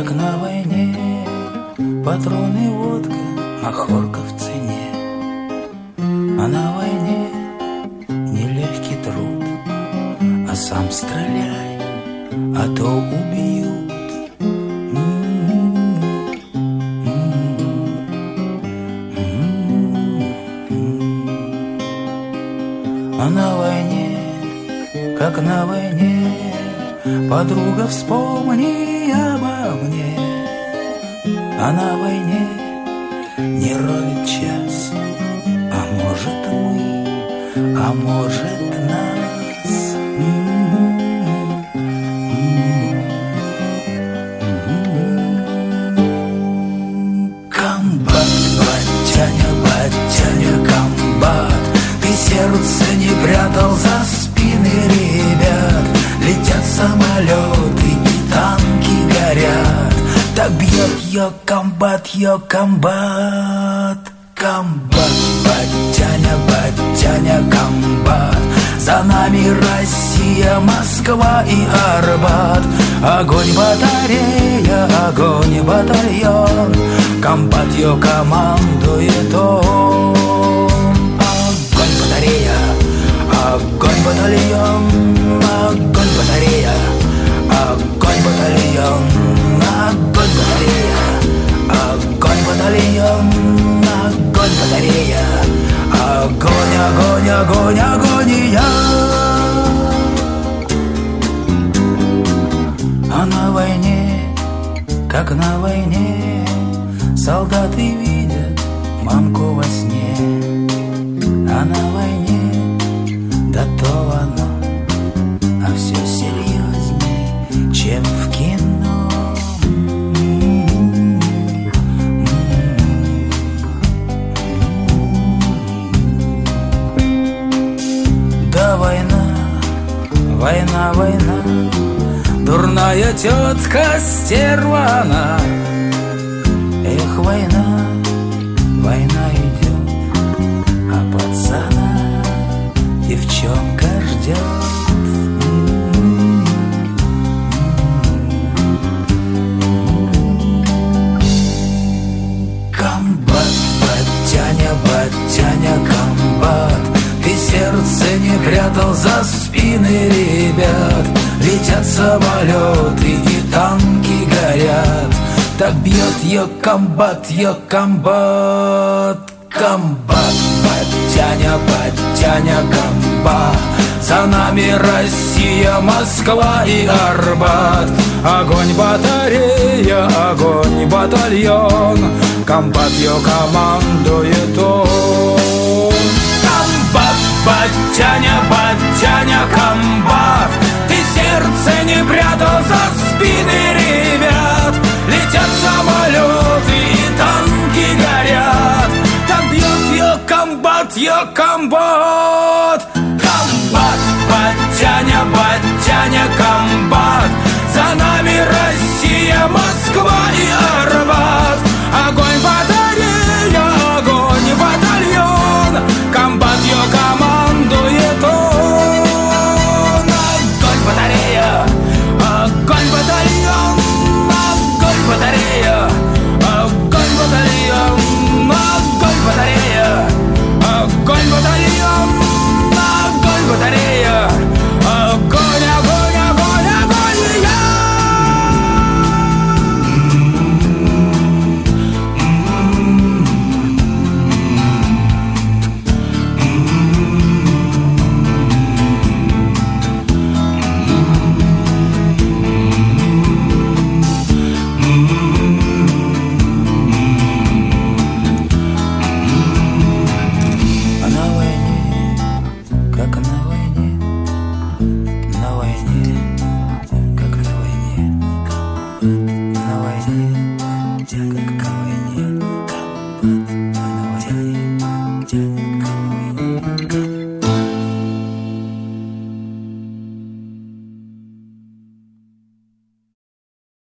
как на войне, патроны, водка, махорка в цене. А на войне нелегкий труд, а сам стреляй, а то убьют. А на войне, как на войне, подруга, вспомни обо мне. А на войне не ровит час, а может мы, а может нас. Комбат, батяня, комбат, ты сердце не прятал за спины ребят. Летят самолеты и танки горят. Так бьет ее комбат, комбат, батяня, комбат. За нами Россия, Москва и Арбат. Огонь батарея, огонь батальон, комбат ее командует он. Огонь батарея, огонь батальон, огонь батарея, огонь батальон, огонь батарея, огонь батальон, огонь батарея, огонь, огонь, огонь, агония. А на войне, как на войне, солдаты видят мамку во сне. А на войне, да то оно, а все серьезней, чем в кино. Да война, война, война, дурная тетка стерва она. Эх, война, война идет, а пацана девчонка ждет. Комбат, батяня, комбат, ты сердце не прятал за спины ребят. Летят самолеты и танки горят. Так бьет ее комбат, комбат, батяня, комбат. За нами Россия, Москва и Арбат. Огонь батарея, огонь батальон, комбат ее командует он. Комбат, батяня, комбат, ты сердце не прятал за спины ребят. Летят самолеты и танки горят. Так бьет ее комбат, комбат. Комбат, батяня, комбат.